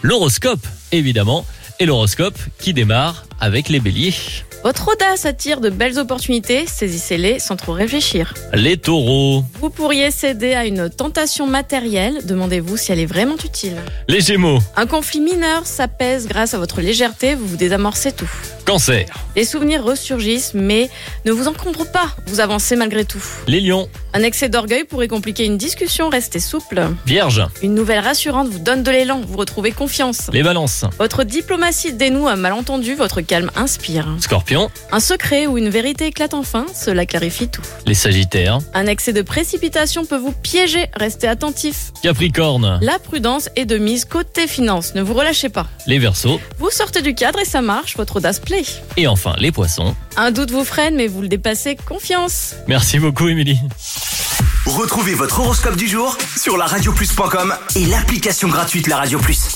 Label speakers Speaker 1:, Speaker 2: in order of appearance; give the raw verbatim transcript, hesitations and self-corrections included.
Speaker 1: L'horoscope, évidemment. Et l'horoscope qui démarre avec les béliers.
Speaker 2: Votre audace attire de belles opportunités, saisissez-les sans trop réfléchir.
Speaker 1: Les taureaux.
Speaker 2: Vous pourriez céder à une tentation matérielle, demandez-vous si elle est vraiment utile.
Speaker 1: Les gémeaux.
Speaker 2: Un conflit mineur s'apaise grâce à votre légèreté, vous vous désamorcez tout.
Speaker 1: Cancer.
Speaker 2: Les souvenirs ressurgissent, mais ne vous encombrent pas, vous avancez malgré tout.
Speaker 1: Les lions.
Speaker 2: Un excès d'orgueil pourrait compliquer une discussion, restez souple.
Speaker 1: Vierge.
Speaker 2: Une nouvelle rassurante vous donne de l'élan, vous retrouvez confiance.
Speaker 1: Les balances.
Speaker 2: Votre diplomatie dénoue un malentendu, votre calme inspire.
Speaker 1: Scorpion.
Speaker 2: Un secret ou une vérité éclate enfin, cela clarifie tout.
Speaker 1: Les sagittaires.
Speaker 2: Un excès de précipitation peut vous piéger, restez attentif.
Speaker 1: Capricorne.
Speaker 2: La prudence est de mise côté finance, ne vous relâchez pas.
Speaker 1: Les verseaux.
Speaker 2: Vous sortez du cadre et ça marche, votre audace plaît.
Speaker 1: Et enfin, les poissons.
Speaker 2: Un doute vous freine, mais vous le dépassez, confiance.
Speaker 1: Merci beaucoup, Émilie.
Speaker 3: Retrouvez votre horoscope du jour sur la radio plus point com et l'application gratuite La Radio Plus.